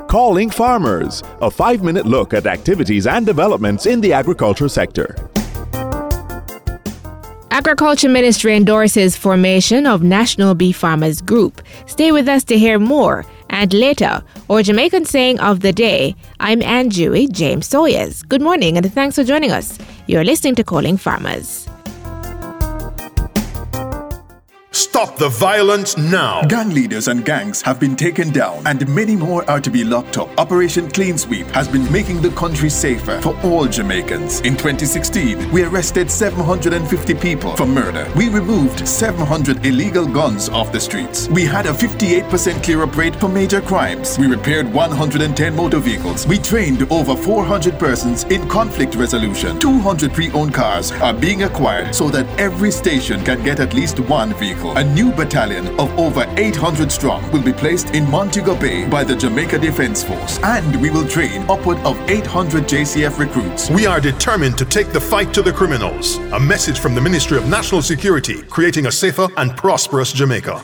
Calling Farmers, a 5-minute look at activities and developments in the agriculture sector. Agriculture Ministry endorses formation of National Bee Farmers Group. Stay with us to hear more. And later, our Jamaican saying of the day, I'm Anjui James Sawyers. Good morning and thanks for joining us. You're listening to Calling Farmers. Stop the violence now. Gang leaders and gangs have been taken down and many more are to be locked up. Operation Clean Sweep has been making the country safer for all Jamaicans. In 2016, we arrested 750 people for murder. We removed 700 illegal guns off the streets. We had a 58% clear-up rate for major crimes. We repaired 110 motor vehicles. We trained over 400 persons in conflict resolution. 200 pre-owned cars are being acquired so that every station can get at least one vehicle. A new battalion of over 800 strong will be placed in Montego Bay by the Jamaica Defense Force, and we will train upward of 800 JCF recruits. We are determined to take the fight to the criminals. A message from the Ministry of National Security, creating a safer and prosperous Jamaica.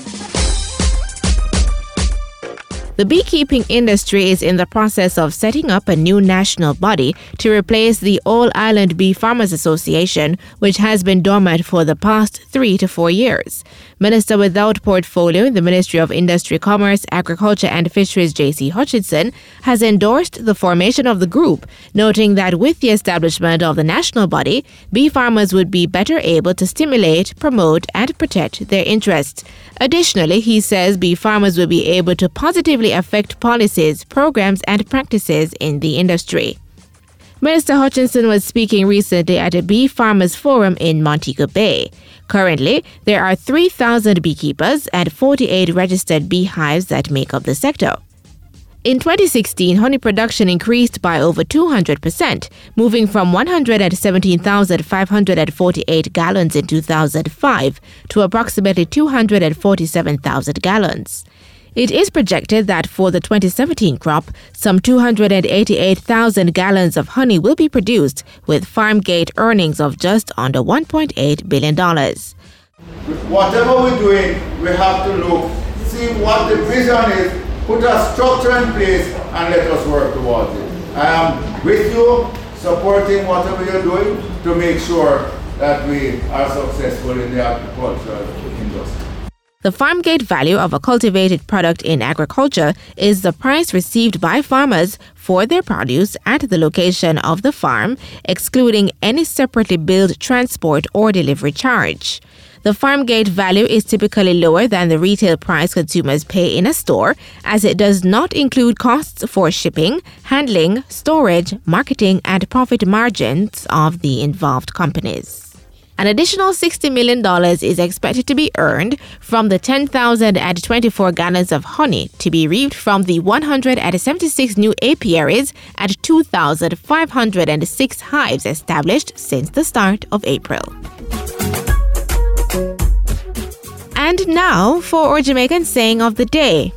The beekeeping industry is in the process of setting up a new national body to replace the All-Island Bee Farmers Association, which has been dormant for the past 3 to 4 years. Minister without portfolio in the Ministry of Industry, Commerce, Agriculture and Fisheries, J.C. Hutchinson, has endorsed the formation of the group, noting that with the establishment of the national body, bee farmers would be better able to stimulate, promote and protect their interests. Additionally, he says bee farmers will be able to positively affect policies, programs and practices in the industry. Minister Hutchinson was speaking recently at a Bee Farmers Forum in Montego Bay. Currently, there are 3,000 beekeepers and 48 registered beehives that make up the sector. In 2016, honey production increased by over 200%, moving from 117,548 gallons in 2005 to approximately 247,000 gallons. It is projected that for the 2017 crop, some 288,000 gallons of honey will be produced, with farm gate earnings of just under $1.8 billion. Whatever we're doing, we have to look, see what the vision is, put a structure in place, and let us work towards it. I am with you, supporting whatever you're doing to make sure that we are successful in the agricultural industry. The farm gate value of a cultivated product in agriculture is the price received by farmers for their produce at the location of the farm, excluding any separately billed transport or delivery charge. The farm gate value is typically lower than the retail price consumers pay in a store, as it does not include costs for shipping, handling, storage, marketing, and profit margins of the involved companies. An additional $60 million is expected to be earned from the 10,024 gallons of honey to be reaped from the 176 new apiaries at 2,506 hives established since the start of April. And now for our Jamaican saying of the day.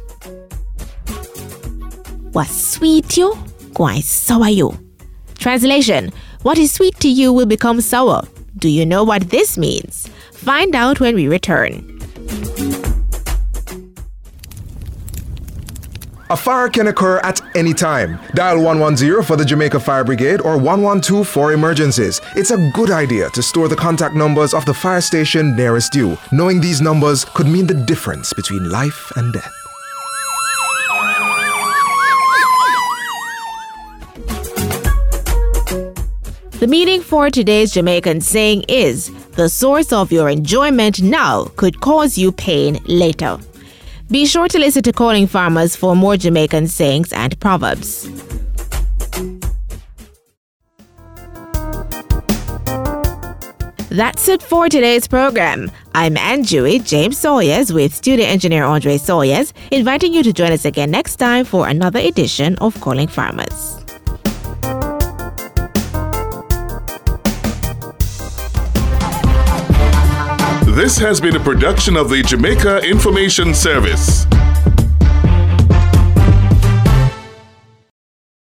What's sweet to you, gwai sour you. Translation: what is sweet to you will become sour. Do you know what this means? Find out when we return. A fire can occur at any time. Dial 110 for the Jamaica Fire Brigade or 112 for emergencies. It's a good idea to store the contact numbers of the fire station nearest you. Knowing these numbers could mean the difference between life and death. The meaning for today's Jamaican saying is, the source of your enjoyment now could cause you pain later. Be sure to listen to Calling Farmers for more Jamaican sayings and proverbs. That's it for today's program. I'm Anjui James Sawyers with studio engineer Andre Sawyers, inviting you to join us again next time for another edition of Calling Farmers. This has been a production of the Jamaica Information Service.